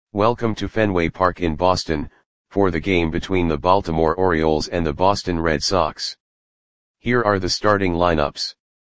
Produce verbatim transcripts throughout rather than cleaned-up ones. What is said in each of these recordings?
Welcome to Fenway Park in Boston, for the game between the Baltimore Orioles and the Boston Red Sox. Here are the starting lineups.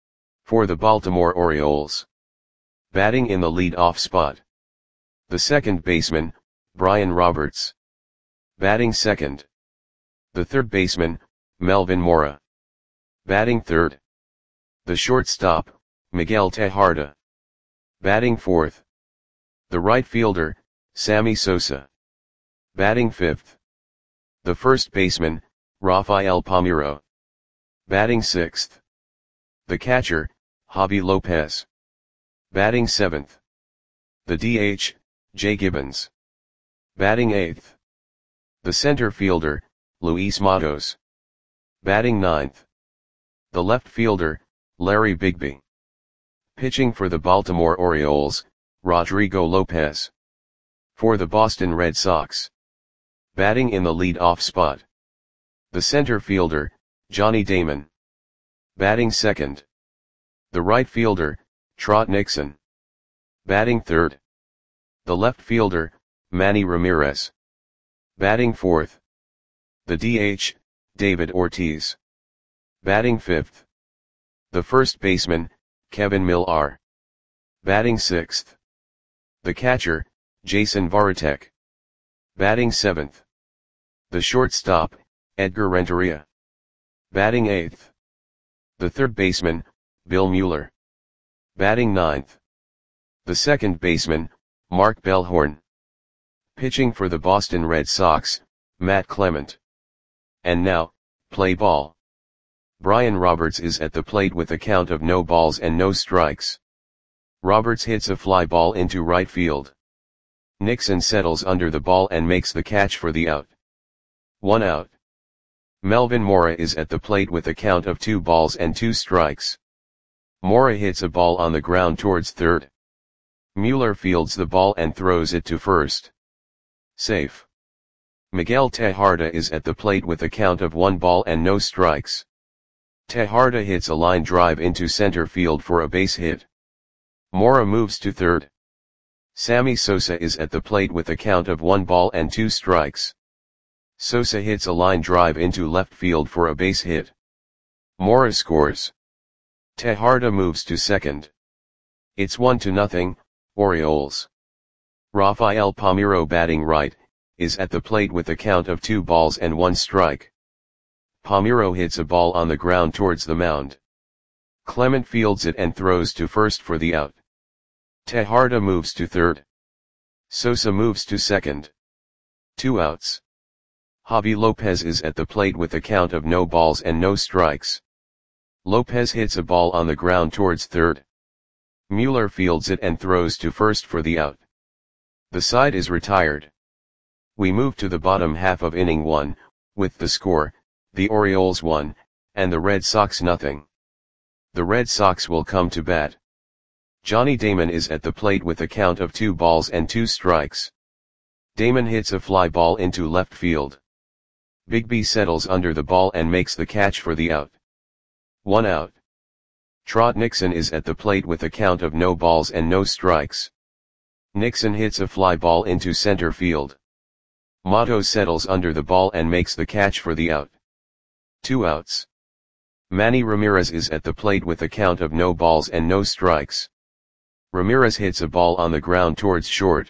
For the Baltimore Orioles. Batting in the lead-off spot. The second baseman, Brian Roberts. Batting second. The third baseman, Melvin Mora. Batting third. The shortstop, Miguel Tejada. Batting fourth. The right fielder, Sammy Sosa. Batting fifth. The first baseman, Rafael Palmeiro. Batting sixth. The catcher, Javy Lopez. Batting seventh. The D H, Jay Gibbons. Batting eighth. The center fielder, Luis Matos. Batting ninth. The left fielder, Larry Bigby. Pitching for the Baltimore Orioles, Rodrigo Lopez. For the Boston Red Sox. Batting in the lead-off spot. The center fielder, Johnny Damon. Batting second. The right fielder, Trot Nixon. Batting third. The left fielder, Manny Ramirez. Batting fourth. The D H, David Ortiz. Batting fifth. The first baseman, Kevin Millar. Batting sixth. The catcher, Jason Varitek. Batting seventh. The shortstop, Edgar Renteria. Batting eighth. The third baseman, Bill Mueller. Batting ninth. The second baseman, Mark Bellhorn. Pitching for the Boston Red Sox, Matt Clement. And now, play ball. Brian Roberts is at the plate with a count of no balls and no strikes. Roberts hits a fly ball into right field. Nixon settles under the ball and makes the catch for the out. One out. Melvin Mora is at the plate with a count of two balls and two strikes. Mora hits a ball on the ground towards third. Mueller fields the ball and throws it to first. Safe. Miguel Tejada is at the plate with a count of one ball and no strikes. Tejada hits a line drive into center field for a base hit. Mora moves to third. Sammy Sosa is at the plate with a count of one ball and two strikes. Sosa hits a line drive into left field for a base hit. Mora scores. Tejada moves to second. It's one to nothing, Orioles. Rafael Palmeiro, batting right, is at the plate with a count of two balls and one strike. Palmeiro hits a ball on the ground towards the mound. Clement fields it and throws to first for the out. Tejada moves to third. Sosa moves to second. Two outs. Javy Lopez is at the plate with a count of no balls and no strikes. Lopez hits a ball on the ground towards third. Mueller fields it and throws to first for the out. The side is retired. We move to the bottom half of inning one, with the score, the Orioles one, and the Red Sox nothing. The Red Sox will come to bat. Johnny Damon is at the plate with a count of two balls and two strikes. Damon hits a fly ball into left field. Bigby settles under the ball and makes the catch for the out. One out. Trot Nixon is at the plate with a count of no balls and no strikes. Nixon hits a fly ball into center field. Matos settles under the ball and makes the catch for the out. Two outs. Manny Ramirez is at the plate with a count of no balls and no strikes. Ramirez hits a ball on the ground towards short.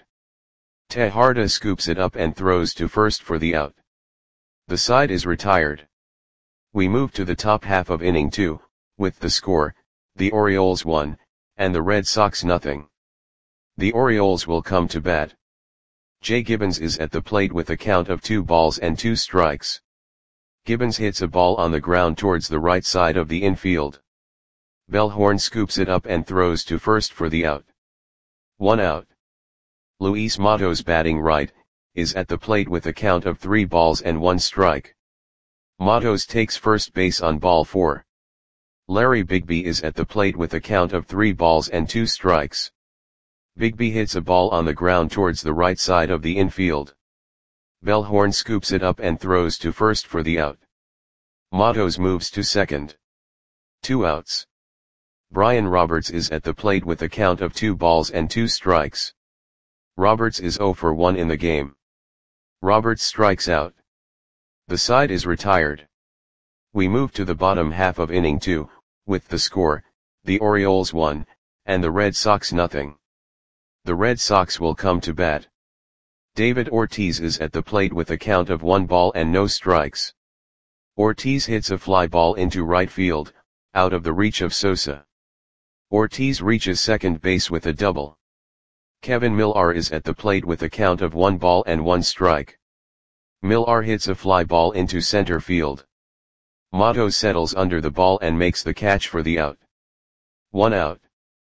Tejada scoops it up and throws to first for the out. The side is retired. We move to the top half of inning two, with the score, the Orioles one, and the Red Sox nothing. The Orioles will come to bat. Jay Gibbons is at the plate with a count of two balls and two strikes. Gibbons hits a ball on the ground towards the right side of the infield. Bellhorn scoops it up and throws to first for the out. One out. Luis Matos, batting right, is at the plate with a count of three balls and one strike. Matos takes first base on ball four. Larry Bigby is at the plate with a count of three balls and two strikes. Bigby hits a ball on the ground towards the right side of the infield. Bellhorn scoops it up and throws to first for the out. Matos moves to second. Two outs. Brian Roberts is at the plate with a count of two balls and two strikes. Roberts is zero for one in the game. Roberts strikes out. The side is retired. We move to the bottom half of inning two, with the score, the Orioles one, and the Red Sox nothing. The Red Sox will come to bat. David Ortiz is at the plate with a count of one ball and no strikes. Ortiz hits a fly ball into right field, out of the reach of Sosa. Ortiz reaches second base with a double. Kevin Millar is at the plate with a count of one ball and one strike. Millar hits a fly ball into center field. Motto settles under the ball and makes the catch for the out. One out.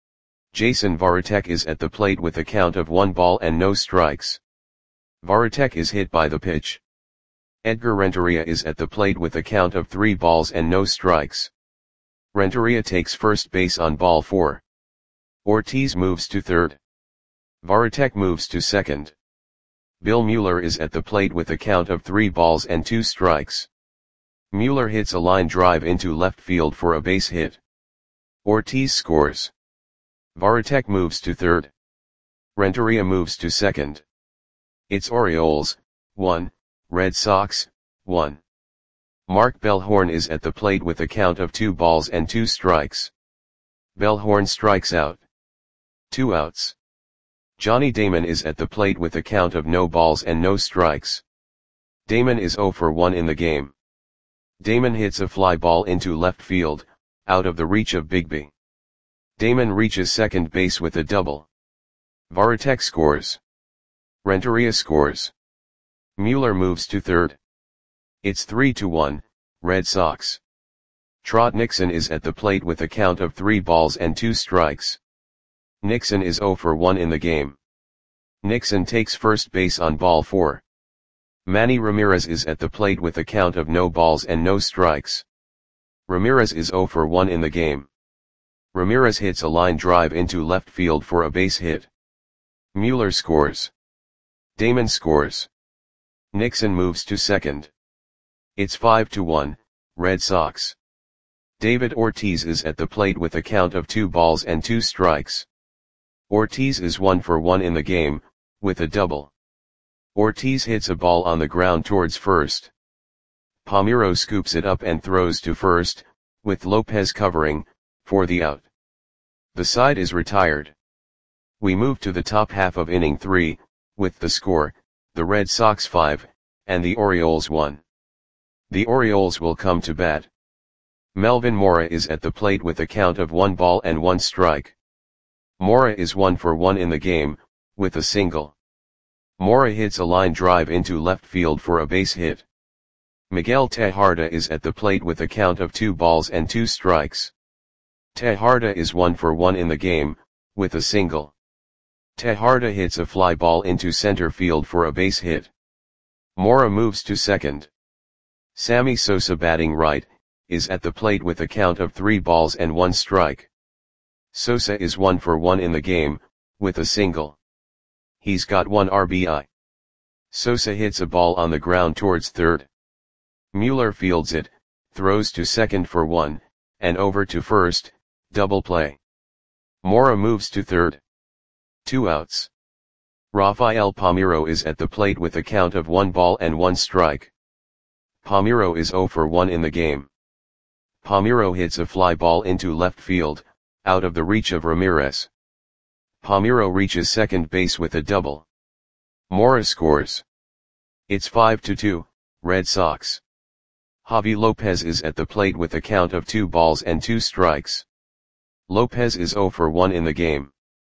Jason Varitek is at the plate with a count of one ball and no strikes. Varitek is hit by the pitch. Edgar Renteria is at the plate with a count of three balls and no strikes. Renteria takes first base on ball four. Ortiz moves to third. Varitek moves to second. Bill Mueller is at the plate with a count of three balls and two strikes. Mueller hits a line drive into left field for a base hit. Ortiz scores. Varitek moves to third. Renteria moves to second. It's Orioles, one, Red Sox, one. Mark Bellhorn is at the plate with a count of two balls and two strikes. Bellhorn strikes out. Two outs. Johnny Damon is at the plate with a count of no balls and no strikes. Damon is zero for one in the game. Damon hits a fly ball into left field, out of the reach of Bigby. Damon reaches second base with a double. Varitek scores. Renteria scores. Mueller moves to third. It's three to one, Red Sox. Trot Nixon is at the plate with a count of three balls and two strikes. Nixon is zero for one in the game. Nixon takes first base on ball four. Manny Ramirez is at the plate with a count of no balls and no strikes. Ramirez is zero for one in the game. Ramirez hits a line drive into left field for a base hit. Mueller scores. Damon scores. Nixon moves to second. It's five to one, Red Sox. David Ortiz is at the plate with a count of two balls and two strikes. Ortiz is one for one in the game, with a double. Ortiz hits a ball on the ground towards first. Palmeiro scoops it up and throws to first, with Lopez covering, for the out. The side is retired. We move to the top half of inning three, with the score, the Red Sox five, and the Orioles one. The Orioles will come to bat. Melvin Mora is at the plate with a count of one ball and one strike. Mora is one for one in the game, with a single. Mora hits a line drive into left field for a base hit. Miguel Tejada is at the plate with a count of two balls and two strikes. Tejada is one for one in the game, with a single. Tejada hits a fly ball into center field for a base hit. Mora moves to second. Sammy Sosa, batting right, is at the plate with a count of three balls and one strike. Sosa is one for one in the game, with a single. He's got one R B I. Sosa hits a ball on the ground towards third. Mueller fields it, throws to second for one, and over to first, double play. Mora moves to third. Two outs. Rafael Palmeiro is at the plate with a count of one ball and one strike. Palmeiro is zero for one in the game. Palmeiro hits a fly ball into left field, out of the reach of Ramirez. Palmeiro reaches second base with a double. Mora scores. It's five to two, Red Sox. Javi Lopez is at the plate with a count of two balls and two strikes. Lopez is zero for one in the game.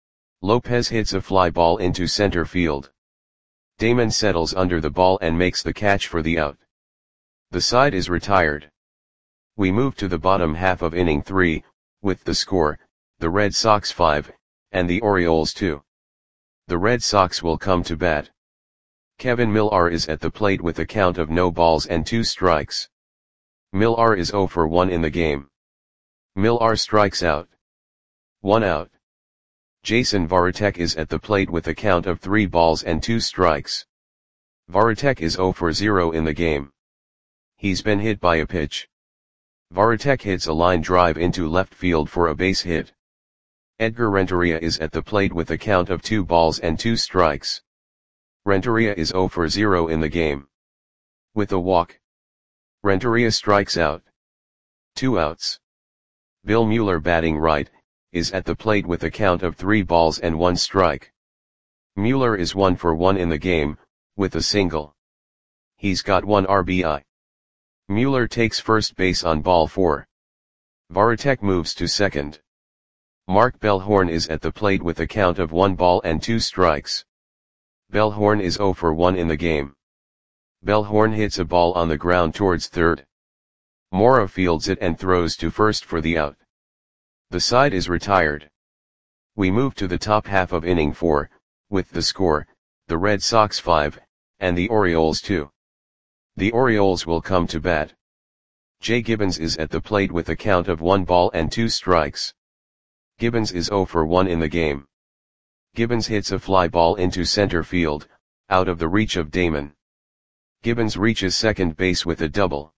Lopez hits a fly ball into center field. Damon settles under the ball and makes the catch for the out. The side is retired. We move to the bottom half of inning three, with the score, the Red Sox five, and the Orioles two. The Red Sox will come to bat. Kevin Millar is at the plate with a count of no balls and two strikes. Millar is zero for one in the game. Millar strikes out. One out. Jason Varitek is at the plate with a count of three balls and two strikes. Varitek is zero for zero in the game. He's been hit by a pitch. Varitek hits a line drive into left field for a base hit. Edgar Renteria is at the plate with a count of two balls and two strikes. Renteria is zero for zero in the game. With a walk, Renteria strikes out. Two outs. Bill Mueller, batting right, is at the plate with a count of three balls and one strike. Mueller is one for one in the game, with a single. He's got one R B I. Mueller takes first base on ball four. Varitek moves to second. Mark Bellhorn is at the plate with a count of one ball and two strikes. Bellhorn is zero for one in the game. Bellhorn hits a ball on the ground towards third. Mora fields it and throws to first for the out. The side is retired. We move to the top half of inning four, with the score, the Red Sox five, and the Orioles two. The Orioles will come to bat. Jay Gibbons is at the plate with a count of one ball and two strikes. Gibbons is zero for one in the game. Gibbons hits a fly ball into center field, out of the reach of Damon. Gibbons reaches second base with a double.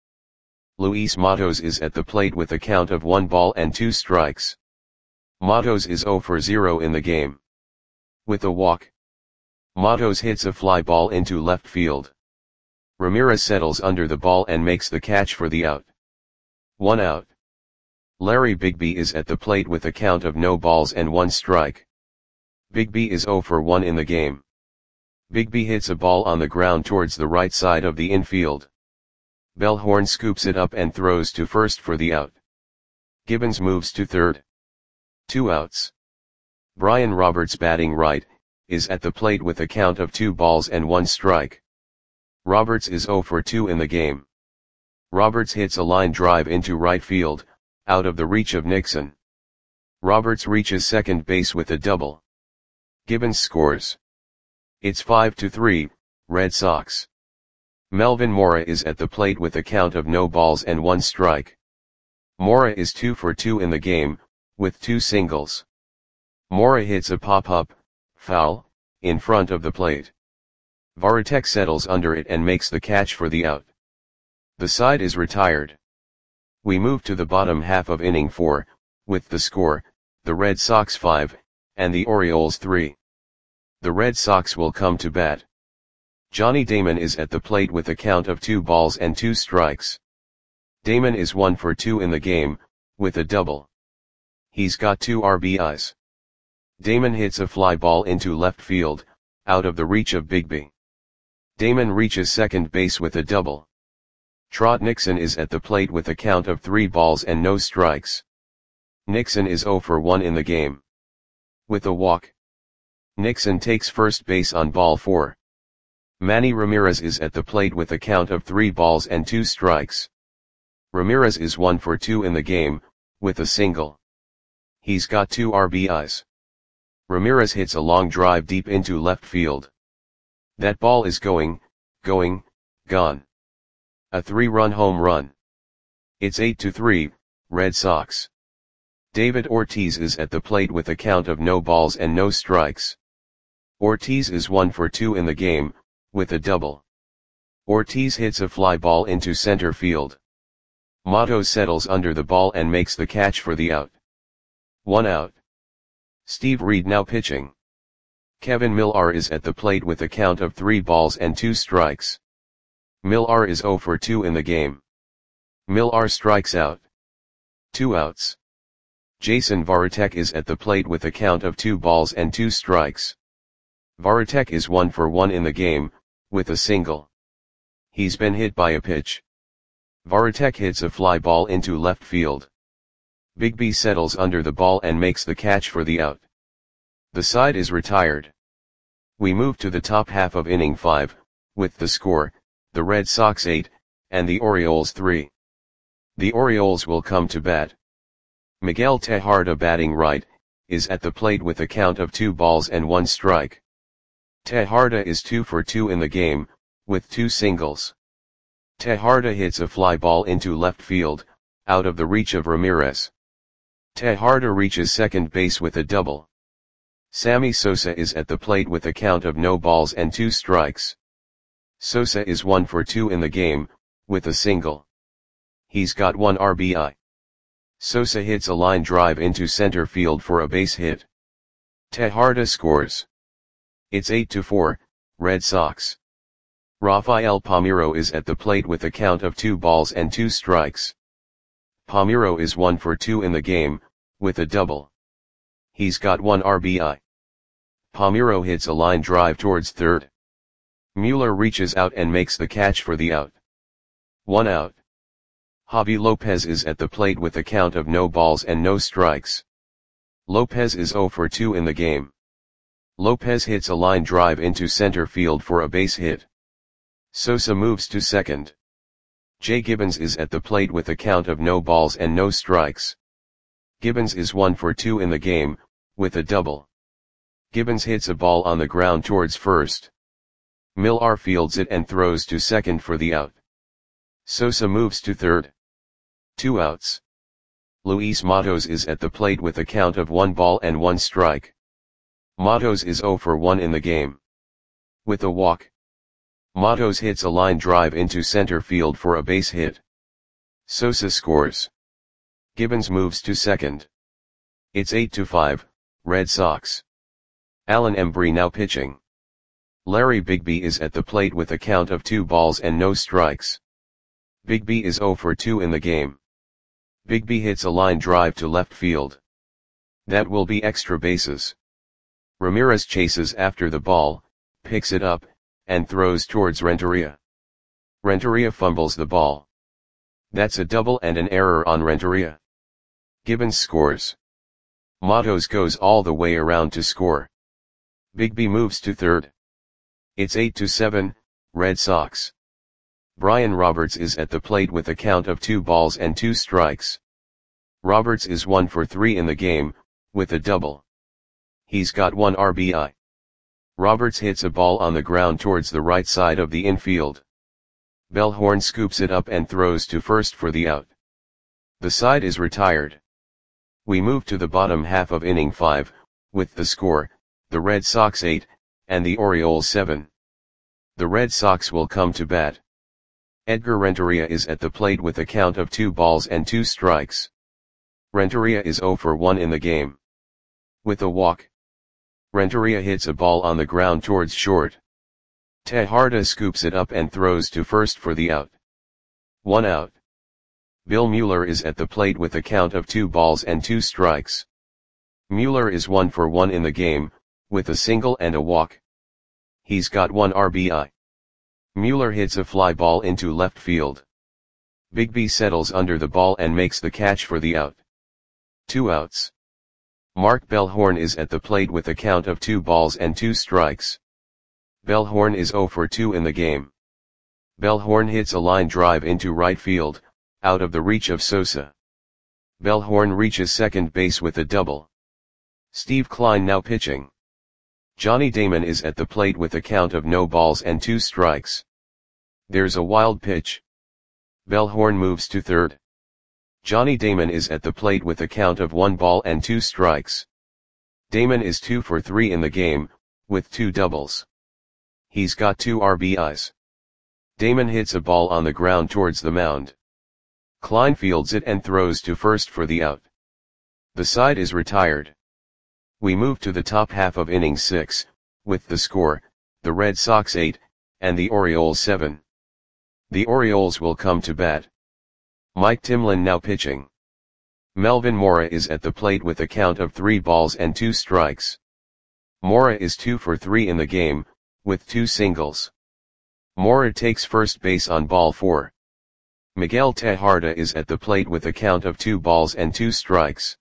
Luis Matos is at the plate with a count of one ball and two strikes. Matos is zero for zero in the game. With a walk, Matos hits a fly ball into left field. Ramirez settles under the ball and makes the catch for the out. One out. Larry Bigby is at the plate with a count of no balls and one strike. Bigby is zero for one in the game. Bigby hits a ball on the ground towards the right side of the infield. Bellhorn scoops it up and throws to first for the out. Gibbons moves to third. Two outs. Brian Roberts, batting right, is at the plate with a count of two balls and one strike. Roberts is zero for two in the game. Roberts hits a line drive into right field, out of the reach of Nixon. Roberts reaches second base with a double. Gibbons scores. It's five to three, Red Sox. Melvin Mora is at the plate with a count of no balls and one strike. Mora is two for two in the game, with two singles. Mora hits a pop-up, foul, in front of the plate. Varitek settles under it and makes the catch for the out. The side is retired. We move to the bottom half of inning four, with the score, the Red Sox five, and the Orioles three. The Red Sox will come to bat. Johnny Damon is at the plate with a count of two balls and two strikes. Damon is one for two in the game, with a double. He's got two R B Is. Damon hits a fly ball into left field, out of the reach of Bigby. Damon reaches second base with a double. Trot Nixon is at the plate with a count of three balls and no strikes. Nixon is zero for one in the game. With a walk, Nixon takes first base on ball four. Manny Ramirez is at the plate with a count of three balls and two strikes. Ramirez is one for two in the game, with a single. He's got two R B Is. Ramirez hits a long drive deep into left field. That ball is going, going, gone. A three-run home run. It's eight to three, Red Sox. David Ortiz is at the plate with a count of no balls and no strikes. Ortiz is one for two in the game, with a double. Ortiz hits a fly ball into center field. Matos settles under the ball and makes the catch for the out. One out. Steve Reed now pitching. Kevin Millar is at the plate with a count of three balls and two strikes. Millar is zero for two in the game. Millar strikes out. Two outs. Jason Varitek is at the plate with a count of two balls and two strikes. Varitek is one for one in the game, with a single. He's been hit by a pitch. Varitek hits a fly ball into left field. Bigby settles under the ball and makes the catch for the out. The side is retired. We move to the top half of inning five, with the score, the Red Sox eight, and the Orioles three. The Orioles will come to bat. Miguel Tejada, batting right, is at the plate with a count of two balls and one strike. Tejada is two for two in the game, with two singles. Tejada hits a fly ball into left field, out of the reach of Ramirez. Tejada reaches second base with a double. Sammy Sosa is at the plate with a count of no balls and two strikes. Sosa is one for two in the game, with a single. He's got one R B I. Sosa hits a line drive into center field for a base hit. Tejada scores. It's eight to four, Red Sox. Rafael Palmeiro is at the plate with a count of two balls and two strikes. Palmeiro is one for two in the game, with a double. He's got one R B I. Palmeiro hits a line drive towards third. Mueller reaches out and makes the catch for the out. One out. Javi Lopez is at the plate with a count of no balls and no strikes. Lopez is zero for two in the game. Lopez hits a line drive into center field for a base hit. Sosa moves to second. Jay Gibbons is at the plate with a count of no balls and no strikes. Gibbons is one for two in the game, with a double. Gibbons hits a ball on the ground towards first. Millar fields it and throws to second for the out. Sosa moves to third. Two outs. Luis Matos is at the plate with a count of one ball and one strike. Matos is zero for one in the game. With a walk. Matos hits a line drive into center field for a base hit. Sosa scores. Gibbons moves to second. It's eight to five, Red Sox. Alan Embry now pitching. Larry Bigby is at the plate with a count of two balls and no strikes. Bigby is zero for two in the game. Bigby hits a line drive to left field. That will be extra bases. Ramirez chases after the ball, picks it up, and throws towards Renteria. Renteria fumbles the ball. That's a double and an error on Renteria. Gibbons scores. Matos goes all the way around to score. Bigby moves to third. It's eight to seven, Red Sox. Brian Roberts is at the plate with a count of two balls and two strikes. Roberts is one for three in the game, with a double. He's got one R B I. Roberts hits a ball on the ground towards the right side of the infield. Bellhorn scoops it up and throws to first for the out. The side is retired. We move to the bottom half of inning five, with the score, the Red Sox eight, and the Orioles seven. The Red Sox will come to bat. Edgar Renteria is at the plate with a count of two balls and two strikes. Renteria is zero for one in the game. With a walk. Renteria hits a ball on the ground towards short. Tejada scoops it up and throws to first for the out. One out. Bill Mueller is at the plate with a count of two balls and two strikes. Mueller is one for one in the game, with a single and a walk. He's got one R B I. Mueller hits a fly ball into left field. Bigby settles under the ball and makes the catch for the out. Two outs. Mark Bellhorn is at the plate with a count of two balls and two strikes. Bellhorn is zero for two in the game. Bellhorn hits a line drive into right field, out of the reach of Sosa. Bellhorn reaches second base with a double. Steve Klein now pitching. Johnny Damon is at the plate with a count of no balls and two strikes. There's a wild pitch. Bellhorn moves to third. Johnny Damon is at the plate with a count of one ball and two strikes. Damon is two for three in the game, with two doubles. He's got two R B Is. Damon hits a ball on the ground towards the mound. Klein fields it and throws to first for the out. The side is retired. We move to the top half of inning six, with the score, the Red Sox eight, and the Orioles seven. The Orioles will come to bat. Mike Timlin now pitching. Melvin Mora is at the plate with a count of three balls and two strikes. Mora is two for three in the game, with two singles. Mora takes first base on ball four. Miguel Tejada is at the plate with a count of two balls and two strikes.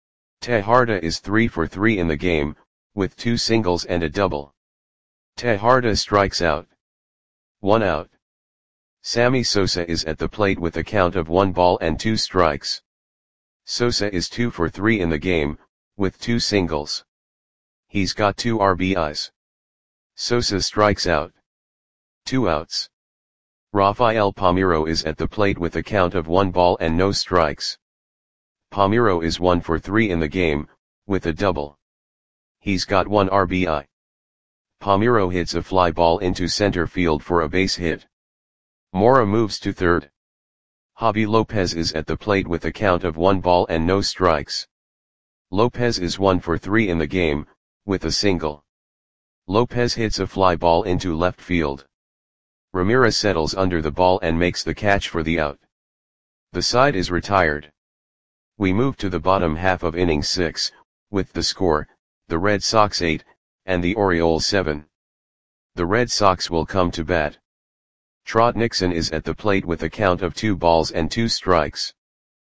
Tejada is three for three in the game, with two singles and a double. Tejada strikes out. One out. Sammy Sosa is at the plate with a count of one ball and two strikes. Sosa is two for three in the game, with two singles. He's got two R B Is. Sosa strikes out. Two outs. Rafael Palmeiro is at the plate with a count of one ball and no strikes. Palmeiro is one for three in the game, with a double. He's got one R B I. Palmeiro hits a fly ball into center field for a base hit. Mora moves to third. Javi Lopez is at the plate with a count of one ball and no strikes. Lopez is one for three in the game, with a single. Lopez hits a fly ball into left field. Ramirez settles under the ball and makes the catch for the out. The side is retired. We move to the bottom half of inning six, with the score, the Red Sox eight, and the Orioles seven. The Red Sox will come to bat. Trot Nixon is at the plate with a count of two balls and two strikes.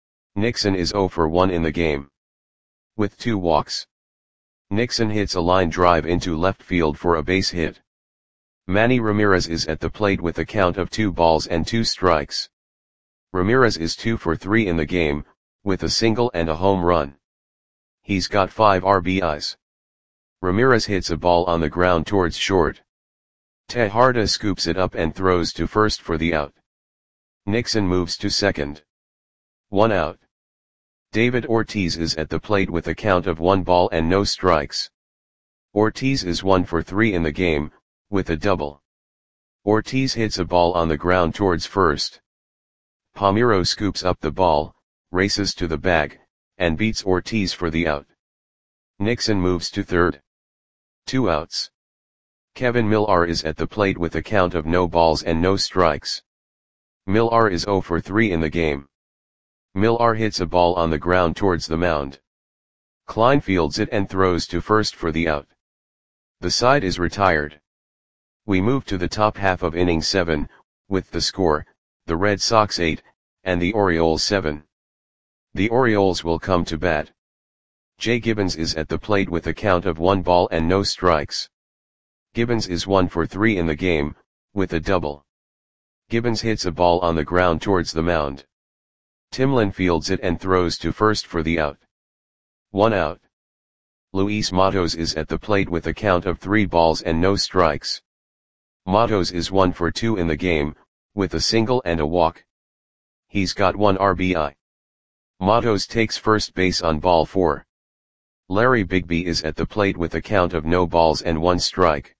Nixon is oh for one in the game, with two walks. Nixon hits a line drive into left field for a base hit. Manny Ramirez is at the plate with a count of two balls and two strikes. Ramirez is two for three in the game, with a single and a home run. He's got five R B Is. Ramirez hits a ball on the ground towards short. Tejada scoops it up and throws to first for the out. Nixon moves to second. One out. David Ortiz is at the plate with a count of one ball and no strikes. Ortiz is one for three in the game, with a double. Ortiz hits a ball on the ground towards first. Palmeiro scoops up the ball, races to the bag, and beats Ortiz for the out. Nixon moves to third. Two outs. Kevin Millar is at the plate with a count of no balls and no strikes. Millar is oh for three in the game. Millar hits a ball on the ground towards the mound. Klein fields it and throws to first for the out. The side is retired. We move to the top half of inning seven, with the score, the Red Sox eight, and the Orioles seven. The Orioles will come to bat. Jay Gibbons is at the plate with a count of one ball and no strikes. Gibbons is one for three in the game, with a double. Gibbons hits a ball on the ground towards the mound. Timlin fields it and throws to first for the out. One out. Luis Matos is at the plate with a count of three balls and no strikes. Matos is one for two in the game, with a single and a walk. He's got one R B I. Matos takes first base on ball four. Larry Bigby is at the plate with a count of no balls and one strike.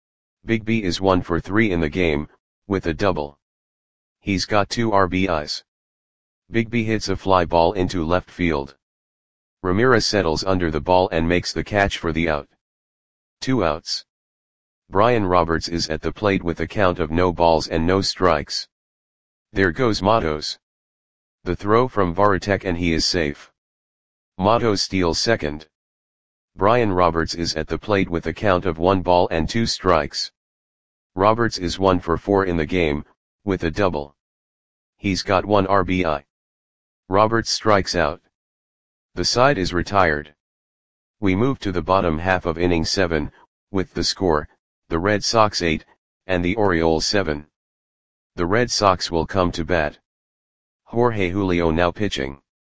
Bigby is one for three in the game, with a double. He's got two R B Is. Bigby hits a fly ball into left field. Ramirez settles under the ball and makes the catch for the out. Two outs. Brian Roberts is at the plate with a count of no balls and no strikes. There goes Matos. The throw from Varitek and he is safe. Matos steals second. Brian Roberts is at the plate with a count of one ball and two strikes. Roberts is one for four in the game, with a double. He's got one R B I. Roberts strikes out. The side is retired. We move to the bottom half of inning seven, with the score, the Red Sox eight, and the Orioles seven. The Red Sox will come to bat. Jorge Julio now pitching.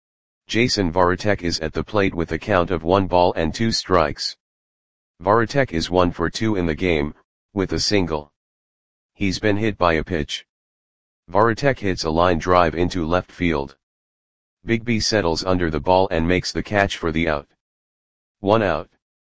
Jason Varitek is at the plate with a count of one ball and two strikes. Varitek is one for two in the game, with a single. He's been hit by a pitch. Varitek hits a line drive into left field. Bigby settles under the ball and makes the catch for the out. One out.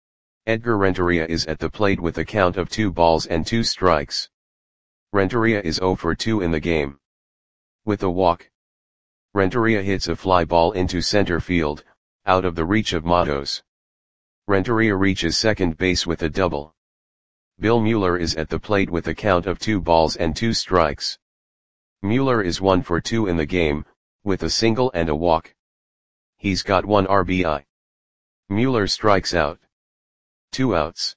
Edgar Renteria is at the plate with a count of two balls and two strikes. Renteria is oh for two in the game, with a walk. Renteria hits a fly ball into center field, out of the reach of Matos. Renteria reaches second base with a double. Bill Mueller is at the plate with a count of two balls and two strikes. Mueller is one for two in the game, with a single and a walk. He's got one R B I. Mueller strikes out. Two outs.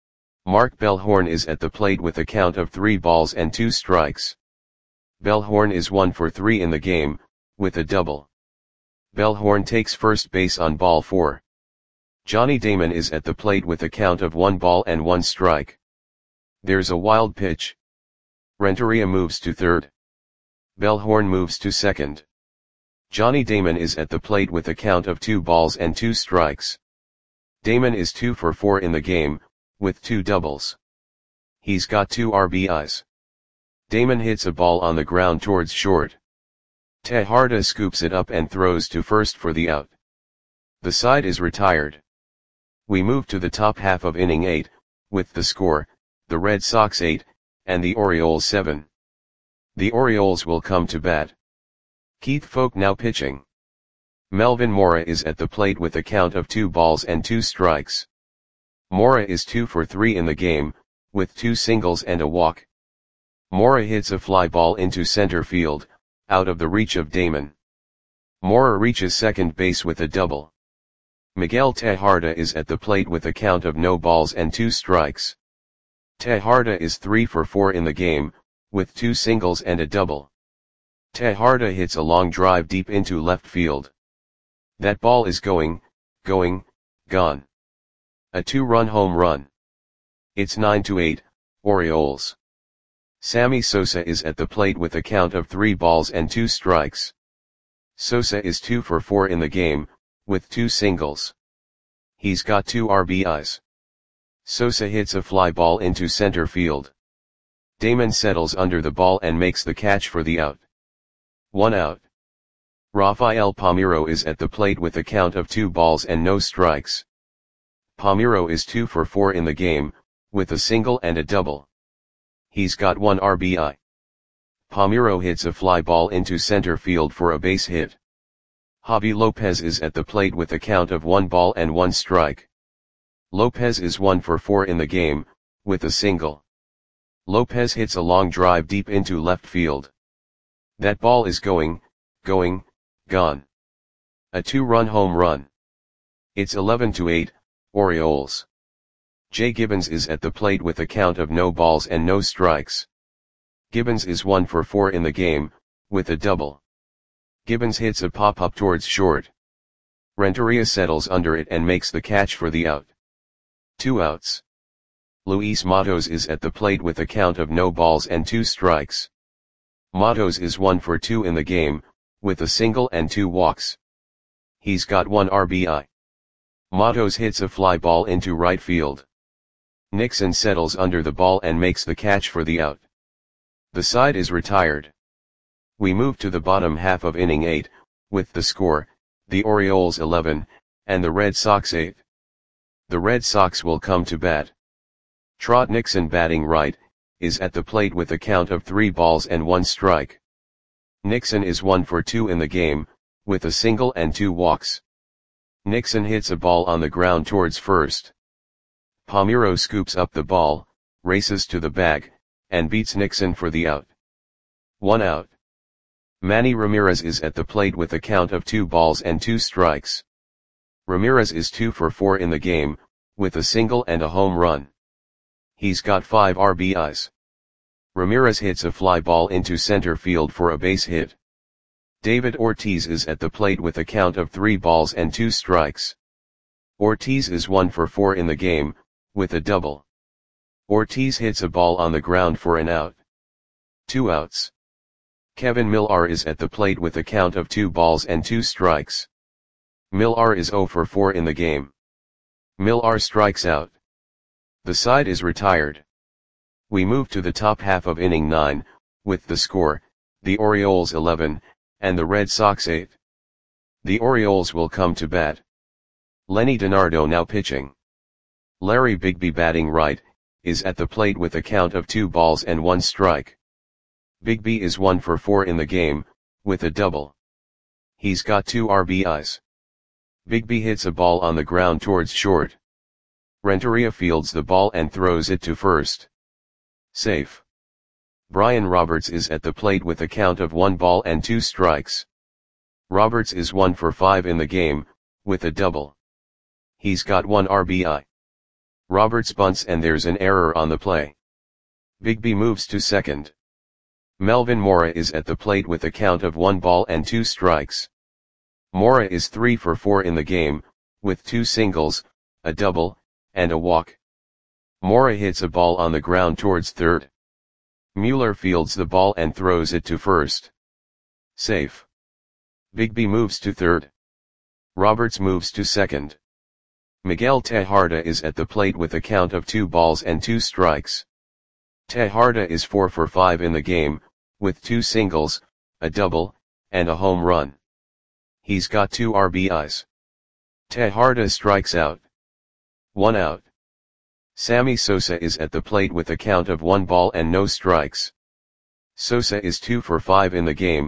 Mark Bellhorn is at the plate with a count of three balls and two strikes. Bellhorn is one for three in the game, with a double. Bellhorn takes first base on ball four. Johnny Damon is at the plate with a count of one ball and one strike. There's a wild pitch. Renteria moves to third. Bellhorn moves to second. Johnny Damon is at the plate with a count of two balls and two strikes. Damon is two for four in the game, with two doubles. He's got two R B Is. Damon hits a ball on the ground towards short. Tejada scoops it up and throws to first for the out. The side is retired. We move to the top half of inning eight, with the score, the Red Sox eight, and the Orioles seven. The Orioles will come to bat. Keith Foulke now pitching. Melvin Mora is at the plate with a count of two balls and two strikes. Mora is two for three in the game, with two singles and a walk. Mora hits a fly ball into center field, out of the reach of Damon. Mora reaches second base with a double. Miguel Tejada is at the plate with a count of no balls and two strikes. Tejada is three for four in the game, with two singles and a double. Tejada hits a long drive deep into left field. That ball is going, going, gone. A two-run home run. It's nine to eight, Orioles. Sammy Sosa is at the plate with a count of three balls and two strikes. Sosa is two for four in the game, with two singles. He's got two R B Is. Sosa hits a fly ball into center field. Damon settles under the ball and makes the catch for the out. One out. Rafael Palmeiro is at the plate with a count of two balls and no strikes. Palmeiro is two for four in the game, with a single and a double. He's got one R B I. Palmeiro hits a fly ball into center field for a base hit. Javi Lopez is at the plate with a count of one ball and one strike. Lopez is one for four in the game, with a single. Lopez hits a long drive deep into left field. That ball is going, going, gone. A two-run home run. It's eleven to eight, Orioles. Jay Gibbons is at the plate with a count of no balls and no strikes. Gibbons is one for four in the game, with a double. Gibbons hits a pop-up towards short. Renteria settles under it and makes the catch for the out. Two outs. Luis Matos is at the plate with a count of no balls and two strikes. Matos is one for two in the game, with a single and two walks. He's got one R B I. Matos hits a fly ball into right field. Nixon settles under the ball and makes the catch for the out. The side is retired. We move to the bottom half of inning eight, with the score, the Orioles eleven, and the Red Sox eight. The Red Sox will come to bat. Trot Nixon, batting right, is at the plate with a count of three balls and one strike. Nixon is one for two in the game, with a single and two walks. Nixon hits a ball on the ground towards first. Palmeiro scoops up the ball, races to the bag, and beats Nixon for the out. One out. Manny Ramirez is at the plate with a count of two balls and two strikes. Ramirez is two for four in the game, with a single and a home run. He's got five R B Is. Ramirez hits a fly ball into center field for a base hit. David Ortiz is at the plate with a count of three balls and two strikes. Ortiz is one for four in the game, with a double. Ortiz hits a ball on the ground for an out. Two outs. Kevin Millar is at the plate with a count of two balls and two strikes. Millar is zero for four in the game. Millar strikes out. The side is retired. We move to the top half of inning nine, with the score, the Orioles eleven, and the Red Sox eight. The Orioles will come to bat. Lenny DiNardo now pitching. Larry Bigby, batting right, is at the plate with a count of two balls and one strike. Bigby is one for four in the game, with a double. He's got two R B Is. Bigby hits a ball on the ground towards short. Renteria fields the ball and throws it to first. Safe. Brian Roberts is at the plate with a count of one ball and two strikes. Roberts is one for five in the game, with a double. He's got one R B I. Roberts bunts and there's an error on the play. Bigby moves to second. Melvin Mora is at the plate with a count of one ball and two strikes. Mora is three for four in the game, with two singles, a double, and a walk. Mora hits a ball on the ground towards third. Mueller fields the ball and throws it to first. Safe. Bigby moves to third. Roberts moves to second. Miguel Tejada is at the plate with a count of two balls and two strikes. Tejada is four for five in the game, with two singles, a double, and a home run. He's got two R B Is. Tejada strikes out. One out. Sammy Sosa is at the plate with a count of one ball and no strikes. Sosa is two for five in the game,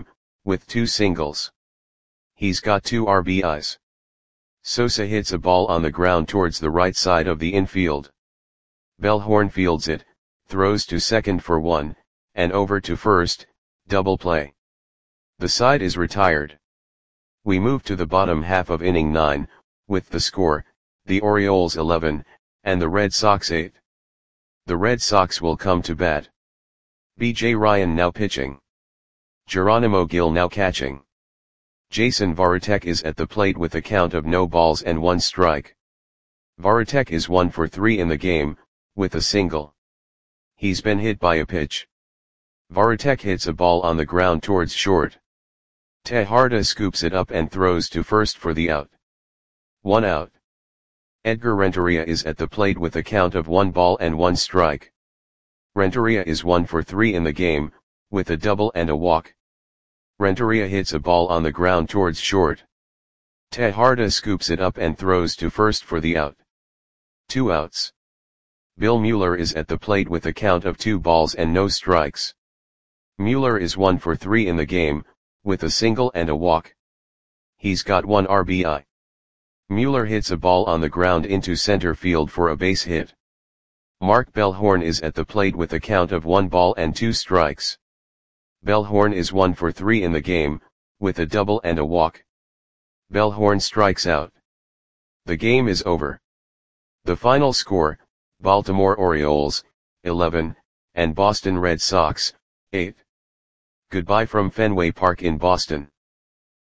with two singles. He's got two R B Is. Sosa hits a ball on the ground towards the right side of the infield. Bellhorn fields it, throws to second for one, and over to first, double play. The side is retired. We move to the bottom half of inning nine, with the score, the Orioles eleven, and the Red Sox eight. The Red Sox will come to bat. B J Ryan now pitching. Geronimo Gil now catching. Jason Varitek is at the plate with a count of no balls and one strike. Varitek is one for three in the game, with a single. He's been hit by a pitch. Varitek hits a ball on the ground towards short. Tejada scoops it up and throws to first for the out. One out. Edgar Renteria is at the plate with a count of one ball and one strike. Renteria is one for three in the game, with a double and a walk. Renteria hits a ball on the ground towards short. Tejada scoops it up and throws to first for the out. Two outs. Bill Mueller is at the plate with a count of two balls and no strikes. Mueller is one for three in the game, with a single and a walk. He's got one R B I. Mueller hits a ball on the ground into center field for a base hit. Mark Bellhorn is at the plate with a count of one ball and two strikes. Bellhorn is one for three in the game, with a double and a walk. Bellhorn strikes out. The game is over. The final score, Baltimore Orioles, eleven, and Boston Red Sox, eight. Goodbye from Fenway Park in Boston.